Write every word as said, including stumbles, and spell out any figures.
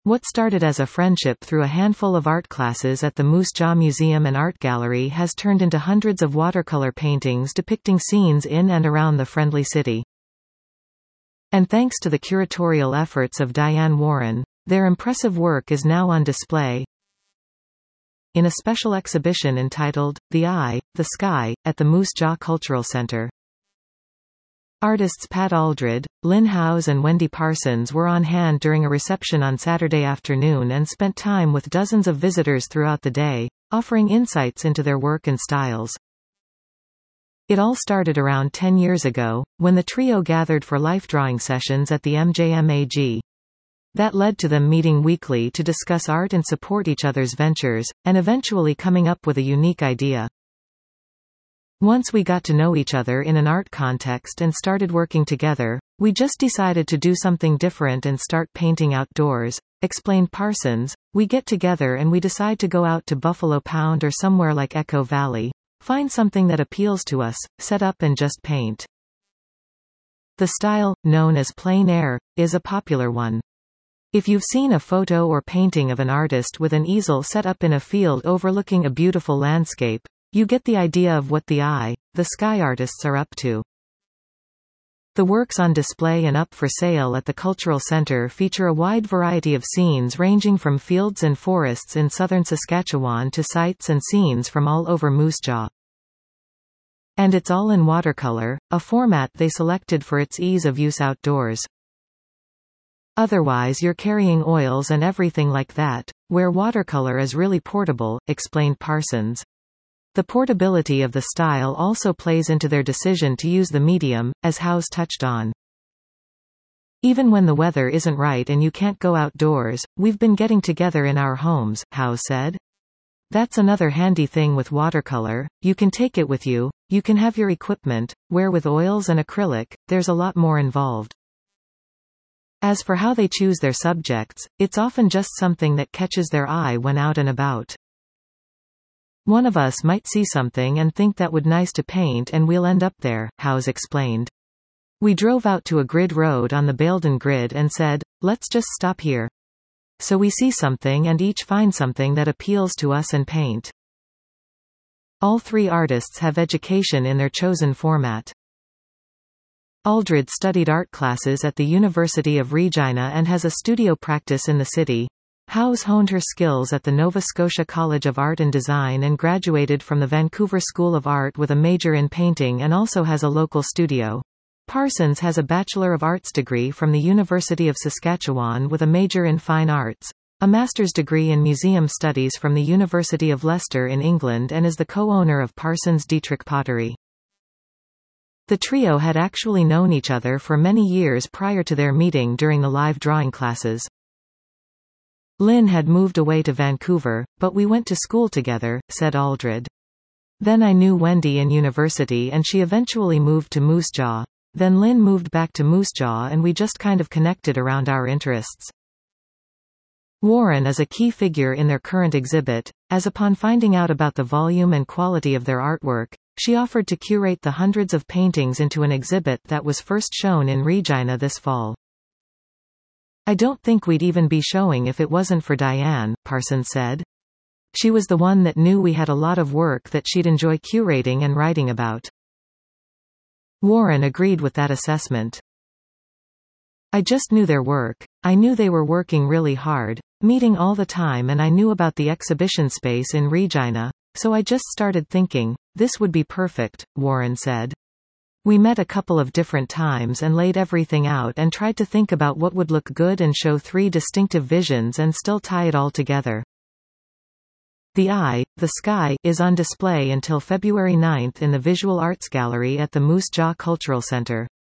What started as a friendship through a handful of art classes at the Moose Jaw Museum and Art Gallery has turned into hundreds of watercolor paintings depicting scenes in and around the friendly city. And thanks to the curatorial efforts of Diane Warren, their impressive work is now on display in a special exhibition entitled, The Eye, the Sky, at the Moose Jaw Cultural Center. Artists Pat Aldred, Lynn Howes and Wendy Parsons were on hand during a reception on Saturday afternoon and spent time with dozens of visitors throughout the day, offering insights into their work and styles. It all started around ten years ago, when the trio gathered for life drawing sessions at the M J M A G. That led to them meeting weekly to discuss art and support each other's ventures, and eventually coming up with a unique idea. Once we got to know each other in an art context and started working together, we just decided to do something different and start painting outdoors, explained Parsons. We get together and we decide to go out to Buffalo Pound or somewhere like Echo Valley, find something that appeals to us, set up and just paint. The style, known as plein air, is a popular one. If you've seen a photo or painting of an artist with an easel set up in a field overlooking a beautiful landscape, you get the idea of what the eye, the sky artists are up to. The works on display and up for sale at the Cultural Center feature a wide variety of scenes ranging from fields and forests in southern Saskatchewan to sights and scenes from all over Moose Jaw. And it's all in watercolor, a format they selected for its ease of use outdoors. Otherwise you're carrying oils and everything like that, where watercolor is really portable, explained Parsons. The portability of the style also plays into their decision to use the medium, as Howes touched on. Even when the weather isn't right and you can't go outdoors, we've been getting together in our homes, Howes said. That's another handy thing with watercolor, you can take it with you, you can have your equipment, where with oils and acrylic, there's a lot more involved. As for how they choose their subjects, it's often just something that catches their eye when out and about. One of us might see something and think that would nice to paint and we'll end up there, Howes explained. We drove out to a grid road on the Baildon grid and said, let's just stop here. So we see something and each find something that appeals to us and paint. All three artists have education in their chosen format. Aldred studied art classes at the University of Regina and has a studio practice in the city. Howes honed her skills at the Nova Scotia College of Art and Design and graduated from the Vancouver School of Art with a major in painting and also has a local studio. Parsons has a Bachelor of Arts degree from the University of Saskatchewan with a major in Fine Arts, a master's degree in museum studies from the University of Leicester in England, and is the co-owner of Parsons Dietrich Pottery. The trio had actually known each other for many years prior to their meeting during the live drawing classes. Lynn had moved away to Vancouver, but we went to school together, said Aldred. Then I knew Wendy in university and she eventually moved to Moose Jaw. Then Lynn moved back to Moose Jaw and we just kind of connected around our interests. Warren is a key figure in their current exhibit, as upon finding out about the volume and quality of their artwork, she offered to curate the hundreds of paintings into an exhibit that was first shown in Regina this fall. I don't think we'd even be showing if it wasn't for Diane, Parsons said. She was the one that knew we had a lot of work that she'd enjoy curating and writing about. Warren agreed with that assessment. I just knew their work. I knew they were working really hard, meeting all the time, and I knew about the exhibition space in Regina, so I just started thinking, this would be perfect, Warren said. We met a couple of different times and laid everything out and tried to think about what would look good and show three distinctive visions and still tie it all together. The Eye, the Sky, is on display until February ninth in the Visual Arts Gallery at the Moose Jaw Cultural Center.